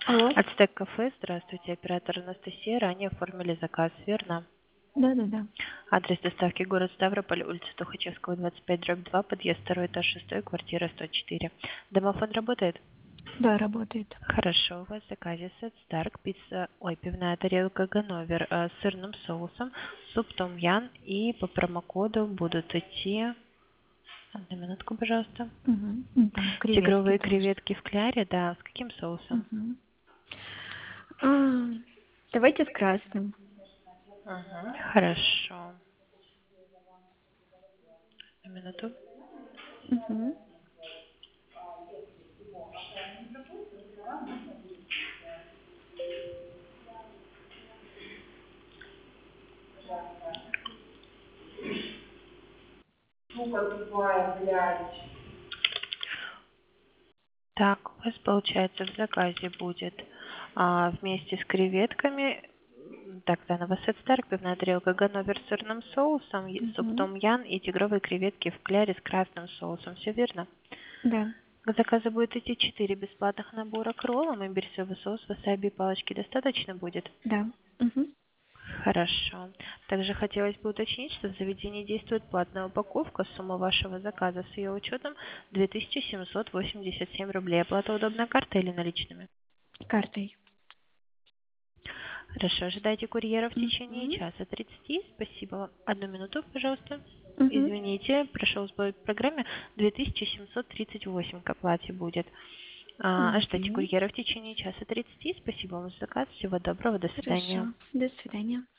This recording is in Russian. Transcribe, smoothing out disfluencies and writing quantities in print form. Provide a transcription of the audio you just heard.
Алло. Ацтек кафе, здравствуйте, оператор Анастасия. Ранее оформили заказ, верно? Да-да-да. Адрес доставки город Ставрополь, улица Тухачевского, 25/2, подъезд 2, этаж 6, квартира 104. Домофон работает? Да, работает. Хорошо, у вас в заказе сет Старк, пивная тарелка Ганновер с сырным соусом, суп том ян, и по промокоду будут идти... Одну минутку, пожалуйста. Там креветки Тигровые тоже. креветки в кляре, да, с каким соусом? Мгм. А, Давайте с красным. Хорошо. Одну минуту. Мгм. Так, у вас получается в заказе будет вместе с креветками, так, заново сет Старк, пивная тарелка Ганновер с сырным соусом, суп Мгм. том ян и тигровые креветки в кляре с красным соусом. Все верно? Да. К заказу будет идти 4 бесплатных набора к роллам, и берсовый соус, васаби и палочки достаточно будет? Да. Мгм. Хорошо. Также хотелось бы уточнить, что в заведении действует платная упаковка. Сумма вашего заказа с ее учетом 2787 рублей. Оплата удобная картой или наличными? Картой. Хорошо. Ожидайте курьера в течение Мгм. часа 30. Спасибо вам. Одну минуту, пожалуйста. Мгм. Извините, прошел сбой в программе. 2738 к оплате будет. Ожидайте Мгм. курьера в течение часа 30. Спасибо вам за заказ. Всего доброго. До свидания. Хорошо. До свидания.